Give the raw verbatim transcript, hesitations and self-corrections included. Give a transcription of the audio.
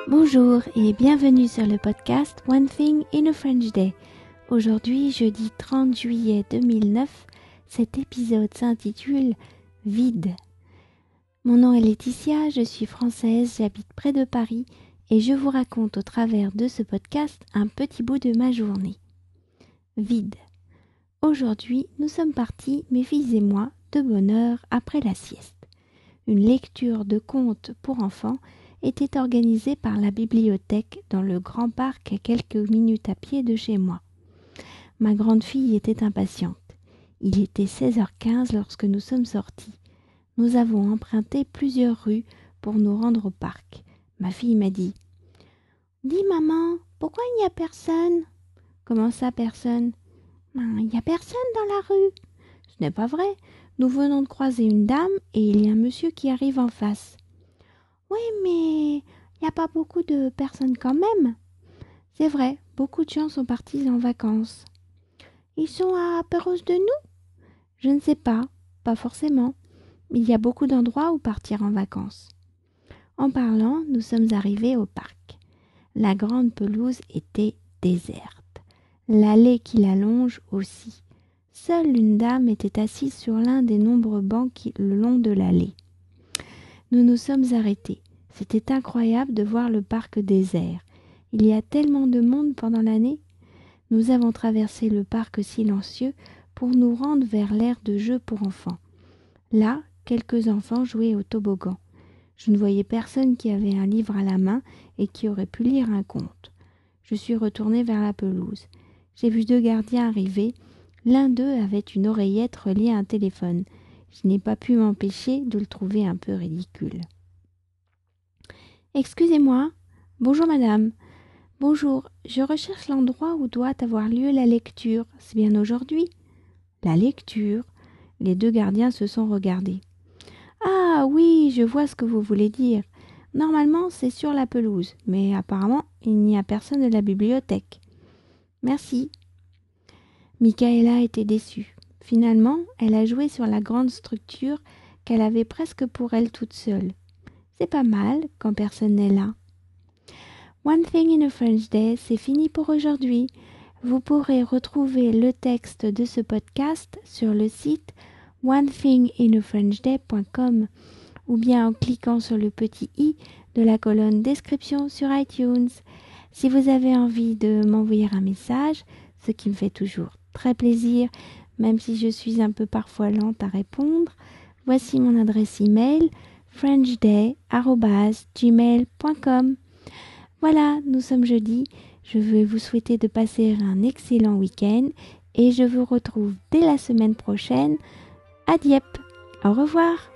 Bonjour et bienvenue sur le podcast One Thing in a French Day. Aujourd'hui, jeudi trente juillet deux mille neuf, cet épisode s'intitule « Vide ». Mon nom est Laetitia, je suis française, j'habite près de Paris et je vous raconte au travers de ce podcast un petit bout de ma journée. Vide. Aujourd'hui, nous sommes partis, mes filles et moi, de bonne heure après la sieste. Une lecture de contes pour enfants était organisée par la bibliothèque dans le grand parc à quelques minutes à pied de chez moi. Ma grande fille était impatiente. Il était seize heures quinze lorsque nous sommes sortis. Nous avons emprunté plusieurs rues pour nous rendre au parc. Ma fille m'a dit « Dis maman, pourquoi il n'y a personne ?»« Comment ça personne ?»« Ben, il n'y a personne dans la rue. »« Ce n'est pas vrai. Nous venons de croiser une dame et il y a un monsieur qui arrive en face. »« Oui, mais il n'y a pas beaucoup de personnes quand même. » »« C'est vrai, beaucoup de gens sont partis en vacances. »« Ils sont à Perros de nous ?»« Je ne sais pas, pas forcément. Il y a beaucoup d'endroits où partir en vacances. » En parlant, nous sommes arrivés au parc. La grande pelouse était déserte. L'allée qui la longe aussi. Seule une dame était assise sur l'un des nombreux bancs qui, le long de l'allée. Nous nous sommes arrêtés. C'était incroyable de voir le parc désert. Il y a tellement de monde pendant l'année. Nous avons traversé le parc silencieux pour nous rendre vers l'aire de jeu pour enfants. Là, quelques enfants jouaient au toboggan. Je ne voyais personne qui avait un livre à la main et qui aurait pu lire un conte. Je suis retournée vers la pelouse. J'ai vu deux gardiens arriver. L'un d'eux avait une oreillette reliée à un téléphone. Je n'ai pas pu m'empêcher de le trouver un peu ridicule. « Excusez-moi. Bonjour madame. Bonjour, je recherche l'endroit où doit avoir lieu la lecture. C'est bien aujourd'hui ?»« La lecture ?» Les deux gardiens se sont regardés. « Ah oui, je vois ce que vous voulez dire. Normalement, c'est sur la pelouse, mais apparemment, il n'y a personne de la bibliothèque. »« Merci. » Michaela était déçue. Finalement, elle a joué sur la grande structure qu'elle avait presque pour elle toute seule. C'est pas mal quand personne n'est là. One Thing in a French Day, c'est fini pour aujourd'hui. Vous pourrez retrouver le texte de ce podcast sur le site one thing in a french day point com ou bien en cliquant sur le petit i de la colonne description sur iTunes. Si vous avez envie de m'envoyer un message, ce qui me fait toujours très plaisir, même si je suis un peu parfois lente à répondre, voici mon adresse email frenchday arobase gmail point com. Voilà, nous sommes jeudi. Je veux vous souhaiter de passer un excellent week-end et je vous retrouve dès la semaine prochaine à Dieppe. Au revoir.